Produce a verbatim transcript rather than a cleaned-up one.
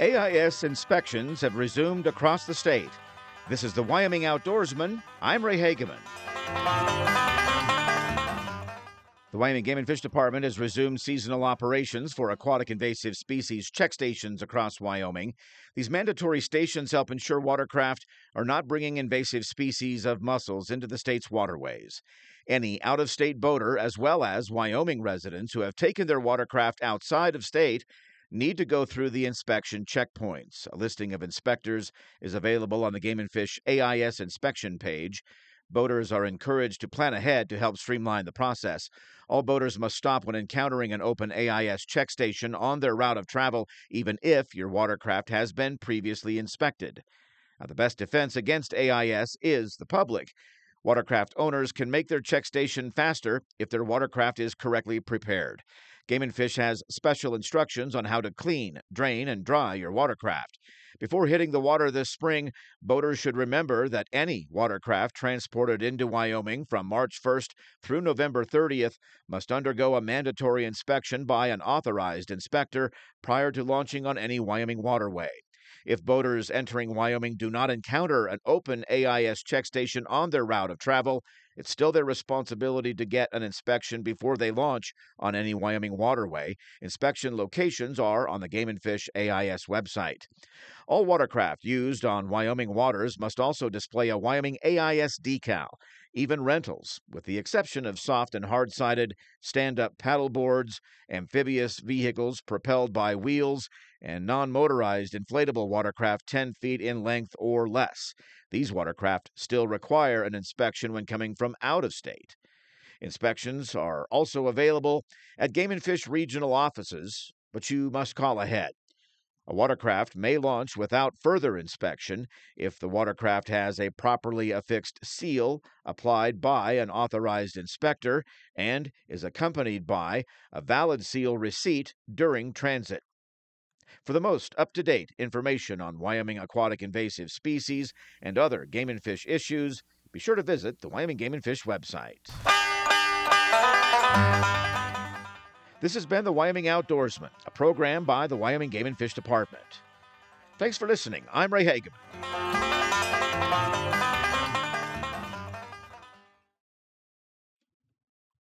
A I S inspections have resumed across the state. This is the Wyoming Outdoorsman. I'm Ray Hageman. The Wyoming Game and Fish Department has resumed seasonal operations for aquatic invasive species check stations across Wyoming. These mandatory stations help ensure watercraft are not bringing invasive species of mussels into the state's waterways. Any out-of-state boater, as well as Wyoming residents who have taken their watercraft outside of state, need to go through the inspection checkpoints. A listing of inspectors is available on the Game and Fish A I S inspection page. Boaters are encouraged to plan ahead to help streamline the process. All boaters must stop when encountering an open A I S check station on their route of travel, even if your watercraft has been previously inspected. Now, the best defense against A I S is the public. Watercraft owners can make their check station faster if their watercraft is correctly prepared. Game and Fish has special instructions on how to clean, drain, and dry your watercraft. Before hitting the water this spring, boaters should remember that any watercraft transported into Wyoming from March first through November thirtieth must undergo a mandatory inspection by an authorized inspector prior to launching on any Wyoming waterway. If boaters entering Wyoming do not encounter an open A I S check station on their route of travel, it's still their responsibility to get an inspection before they launch on any Wyoming waterway. Inspection locations are on the Game and Fish A I S website. All watercraft used on Wyoming waters must also display a Wyoming A I S decal. Even rentals, with the exception of soft and hard-sided stand-up paddleboards, amphibious vehicles propelled by wheels, and non-motorized inflatable watercraft ten feet in length or less. These watercraft still require an inspection when coming from out of state. Inspections are also available at Game and Fish regional offices, but you must call ahead. A watercraft may launch without further inspection if the watercraft has a properly affixed seal applied by an authorized inspector and is accompanied by a valid seal receipt during transit. For the most up-to-date information on Wyoming aquatic invasive species and other game and fish issues, be sure to visit the Wyoming Game and Fish website. This has been the Wyoming Outdoorsman, a program by the Wyoming Game and Fish Department. Thanks for listening. I'm Ray Hageman.